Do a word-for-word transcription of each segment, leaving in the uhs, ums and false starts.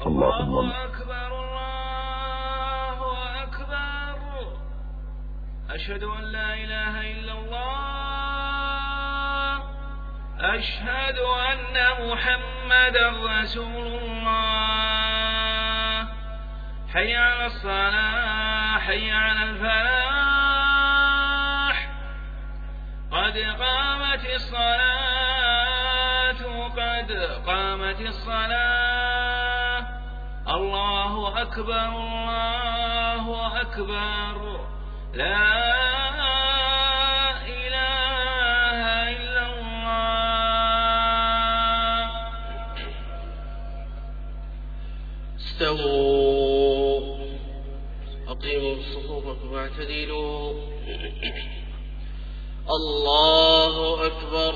اللهم الله أكبر الله أكبر. أشهد أن لا إله إلا الله. أشهد أن محمدا رسول الله. حي على الصلاة حي على الفلاح. قد قامت الصلاة قد قامت الصلاة. الله أكبر الله أكبر. لا إله إلا الله. استووا أقيموا صفوفكم واعتدلوا. الله أكبر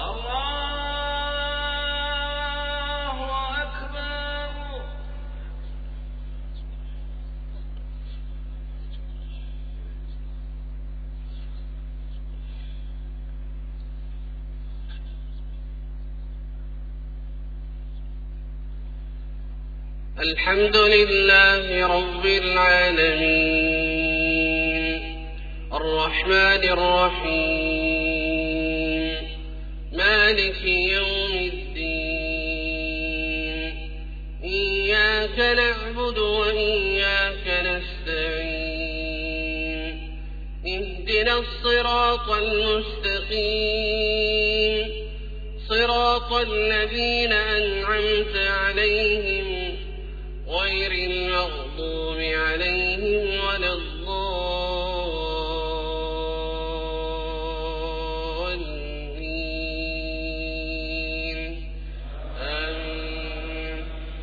الله أكبر. الحمد لله رب العالمين الرحمن الرحيم مالك يوم الدين. إياك نعبد وإياك نستعين. اهدنا الصراط المستقيم صراط الذين أنعمت عليهم غير المغضوب عليهم ولا الضالين. آمين.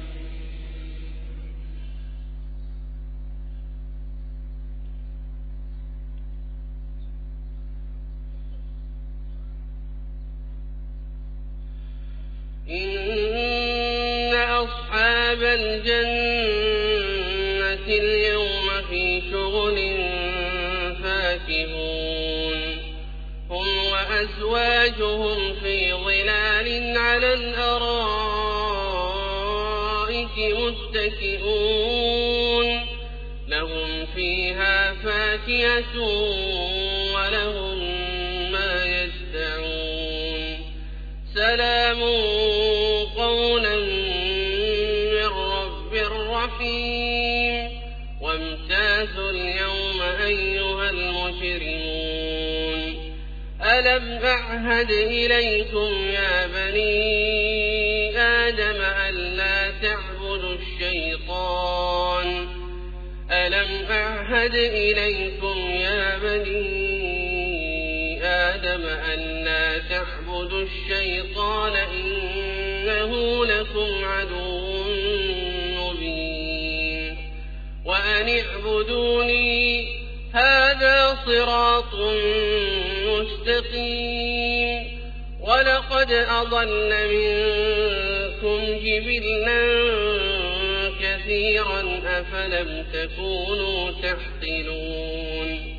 إن أصحاب الجنة اليوم في شغل فاكهون. هم وأزواجهم في ظلال على الأرائك متكئون. لهم فيها فاكهة ولهم ما يدعون. سلام قولا من رب رحيم. وامتازوا اليوم أيها المجرمون. ألم أعهد إليكم يا بني آدم ألا تعبدوا الشيطان. ألم أعهد إليكم يا بني آدم ألا تعبدوا الشيطان إنه لكم عدو مبين. وأن اعبدوني هذا صراط مستقيم. ولقد أضل منكم جبلا كثيرا أفلم تكونوا تعقلون.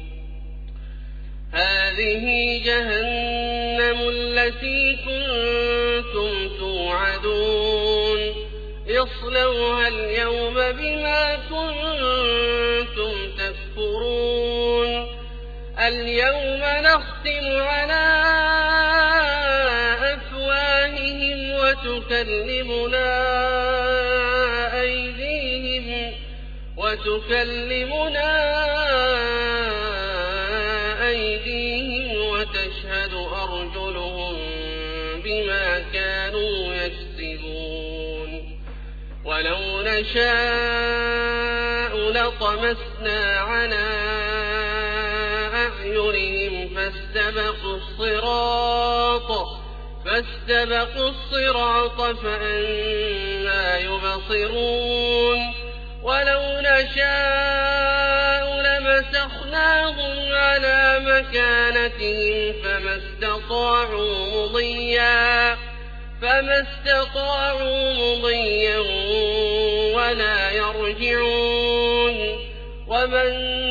هذه جهنم التي كنتم توعدون. اصلوها اليوم بما كنتم تكفرون. اليوم نختم على أفواههم وتكلمنا أيديهم وتكلمنا أيديهم وتشهد أرجلهم بما كانوا يكسبون. ولو نشاء لطمسنا على أعينهم فاستبقوا الصراط فاستبقوا الصراط فأنى يبصرون. ولو نشاء لمسخناهم على مكانتهم فما استطاعوا مضيا فما استطاعوا مضيا ولا يرجعون. ومن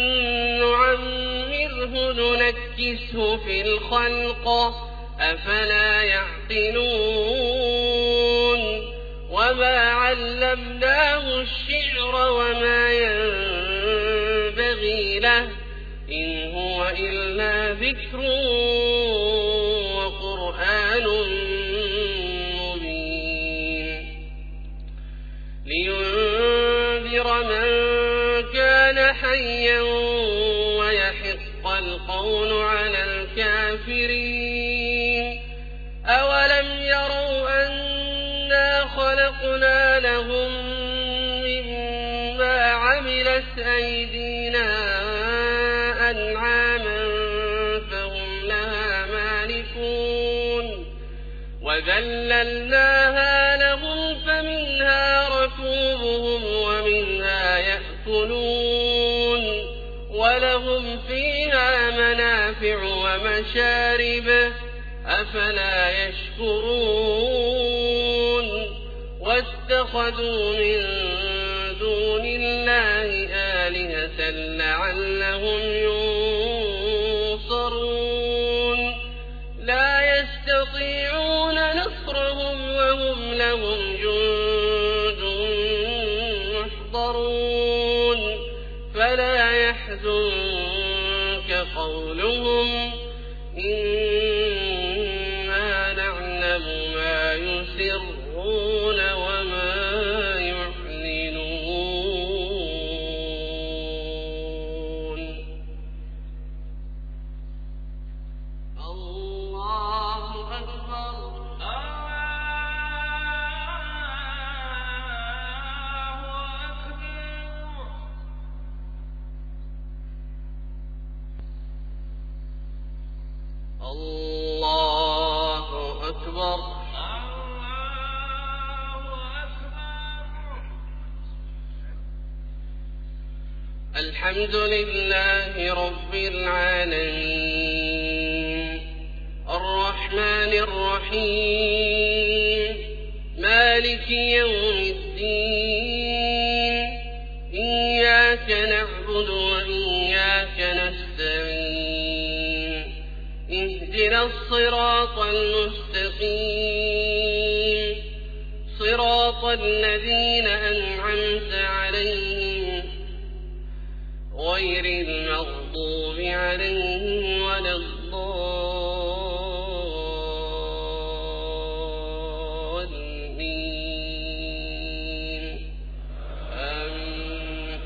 نعمره ننكسه في الخلق أفلا يعقلون. وما علمناه الشعر وما ينبغي له إن هو إلا ذكر وقرآن مبين لينذر من كان حيا ويحق القول على الكافرين أولم يروا أنا خلقنا لهم مما عملت أيدينا أنعاما فهم لها مالكون وذللناها لهم فمنها ركوبهم ومنها يأكلون ولهم فيها منافع ومشارب أفلا يشكرون واتخذوا من دون الله آلهة لعلهم ينصرون لا يستطيعون نصرهم وهم لهم جند محضرون فلا يحزنك قولهم إنا نعلم ما يسرون وما يعلنون الله أكبر الله أكبر الحمد لله رب العالمين الرحمن الرحيم مالك يوم الدين إياك نعبد وإياك نستعين اهدنا الصراط المستقيم صراط الذين أنعمت عليهم غير المغضوب عليهم ولا الضالين آمين.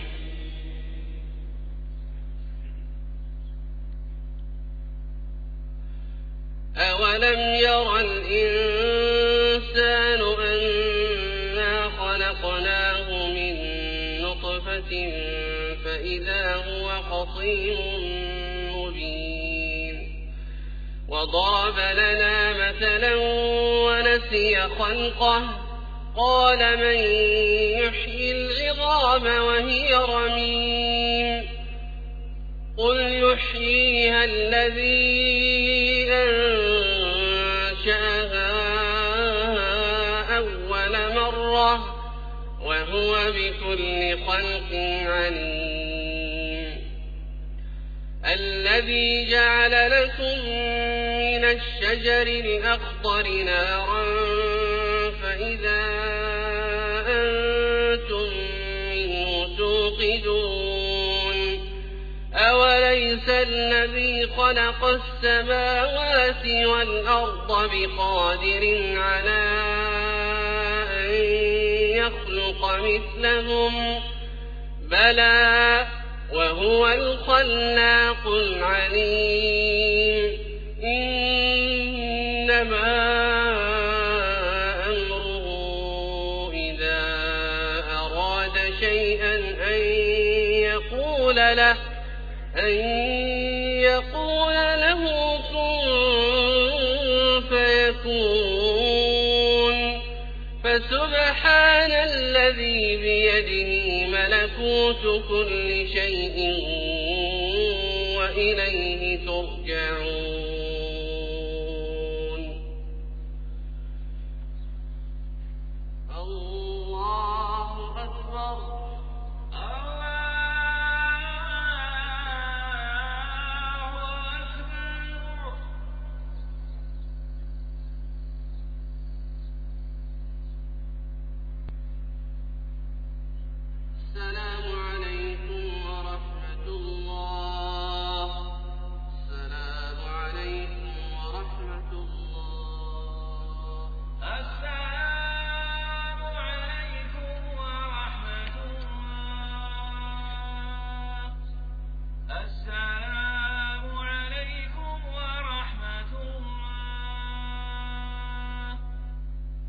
أولم ير الإنسان أنا خلقناه من نطفة فإذا هو خصيم مبين وضرب لنا مثلا ونسي خلقه قال من يحيي العظام وهي رميم قل يحييها الذي أنشأها أول مرة وهو بكل خلق عليم الذي جعل لكم من الشجر الأخضر نارا فإذا أنتم منه توقدون أوليس الذي خلق السماوات والأرض بقادر على أن يخلق مثلهم بلى وهو الخلاق العليم إنما أمره إذا أراد شيئا أن يقول له أن يقول له كن فيكون فسبحان الذي بيده ملكوت كل شيء وإليه ترجعون